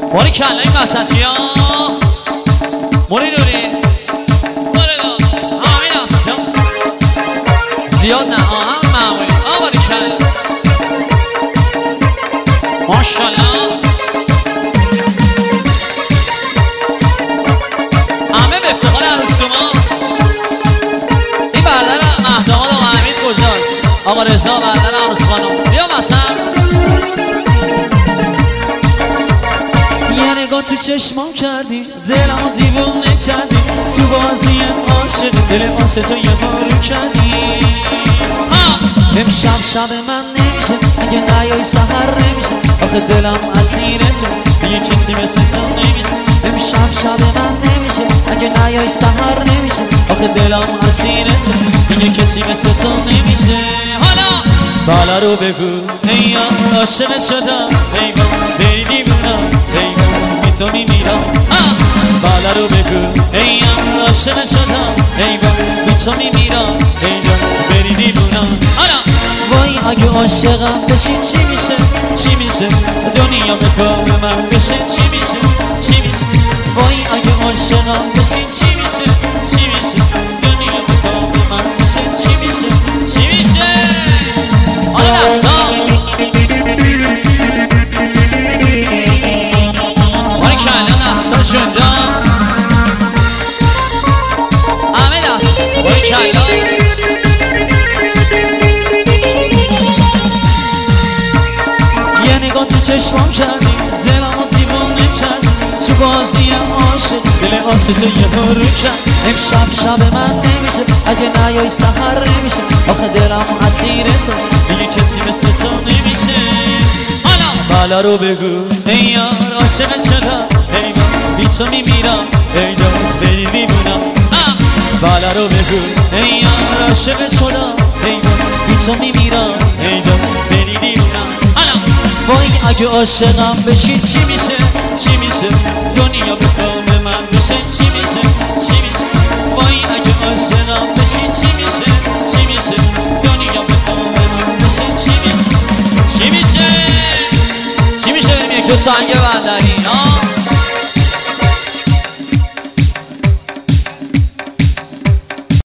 باری کلای وسطی ها موری نوری باره داشت همین هست زیاد نه هم معمولی باری کل ماشالله همه به افتخار عروسوما. این برادر مهداماد آقا حمید کجاست؟ آقا رضا برادر عروس خانم بیا مثلا یه نگاه تو چشمام کردی دلمو دیوونه کردی تو بازی عاشق دل واسه تو یه بارو کردی امشب شب من نمیشه اگه نیای سحر نمیشه آخه دلم اسیر تو یه کسی مثل تو نمیشه امشب شب من نمیشه اگه نیای سحر نمیشه آخه دلم اسیر تو یه کسی مثل تو نمیشه. حالا بالا رو بگو ای یار عاشق شدم ای با بری دیوونم ای بی تو میمیرم. بالا رو بگو ای یار عاشق شدم ای با بی تو میمیرم ای جان بری دیوونم. وای اگه عاشقم بشی چی میشه چی میشه دنیا به کام من بشه چی میشه چی میشه وای اگه عاشقم بشی چی میشه چی میشه دنیا به کام من بشه چی میشه چی میشه. حالا دستا وای کلا دستا شده همه دست وای کلا نگاه تو چشمام کردی دلمو دیوونه کردی تو بازی عاشق دل واسه تو یه بارو کرد امشب شب من نمیشه اگه نیای سحر نمیشه آخه دلم اسیر تو دیگه کسی مثل تو نمیشه. حالا بالا رو بگو ای یار عاشق شدم ای بی تو میمیرم ای داد بری میبونم. بالا رو بگو ای یار عاشق شدم ای بی تو میمیرم ای داد بری میبونم. وای اگه عاشقم بشی چی میشه چی میشه دنیا به کام من بشه چی میشه چی میشه وای اگه عاشقم بشی چی میشه چی میشه دنیا به کام من بشه چی میشه چی میشه چی میشه بریم یکی تنگ بندری